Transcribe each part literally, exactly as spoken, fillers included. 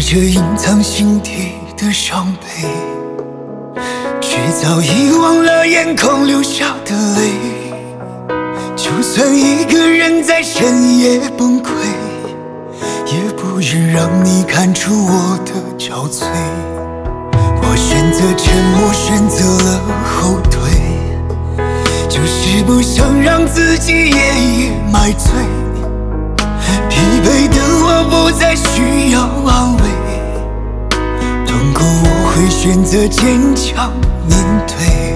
着隐藏心底的伤悲，却早已忘了眼眶流下的泪。就算一个人在深夜崩溃，也不愿让你看出我的憔悴。我选择沉默，选择了后退，就是不想让自己夜夜买醉。疲惫的我不再需要安慰，痛苦我会选择坚强面对。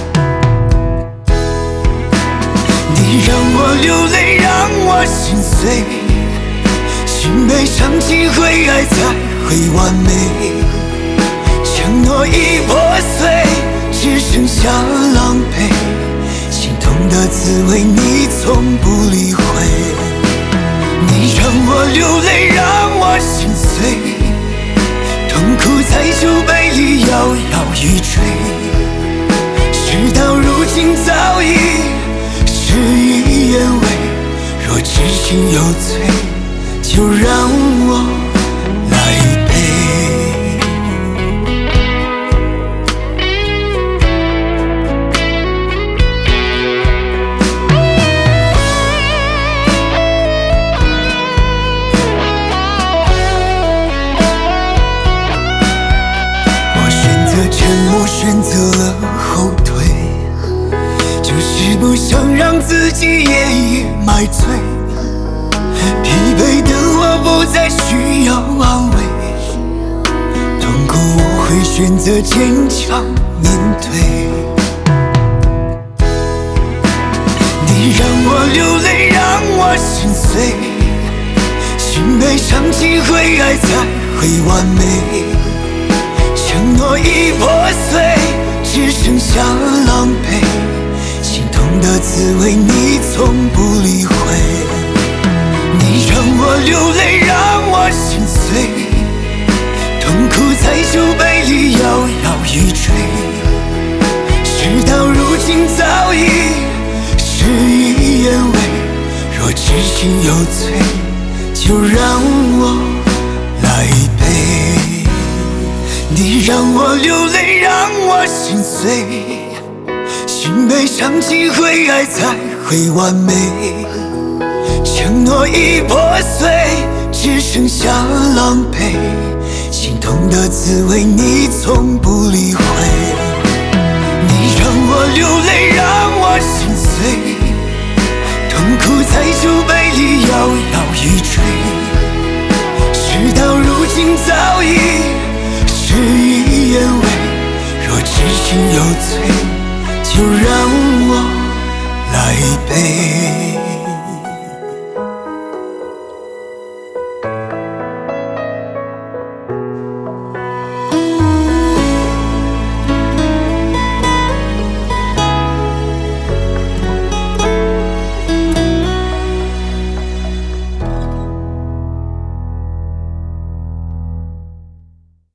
你让我流泪，让我心碎，心被伤起，会爱才会完美。承诺已破碎，只剩下狼狈，心痛的滋味你从不理会。你让我流泪，让我心碎，痛苦在酒杯里摇摇欲坠，事到如今早已事与愿违。若痴心有罪，就让我来背。我选择了后退，就是不想让自己夜夜买醉。疲惫的我不再需要安慰，痛苦我会选择坚强面对。你让我流泪，让我心碎，心被伤起，会爱才会完美。承诺已破碎，只剩下狼狈，心痛的滋味你从不理会。你让我流泪，让我心碎，痛苦在酒杯里摇摇欲坠，事到如今早已事与愿违。若痴心有罪，就让我来背。你让我流泪，让我心碎，心被伤起，会爱才会完美。承诺已破碎，只剩下狼狈，心痛的滋味你从不理会。你让我流泪，让我心碎，痛苦在酒杯里摇摇欲坠，事到如今早已事与愿违。若痴心有罪，就让我来背。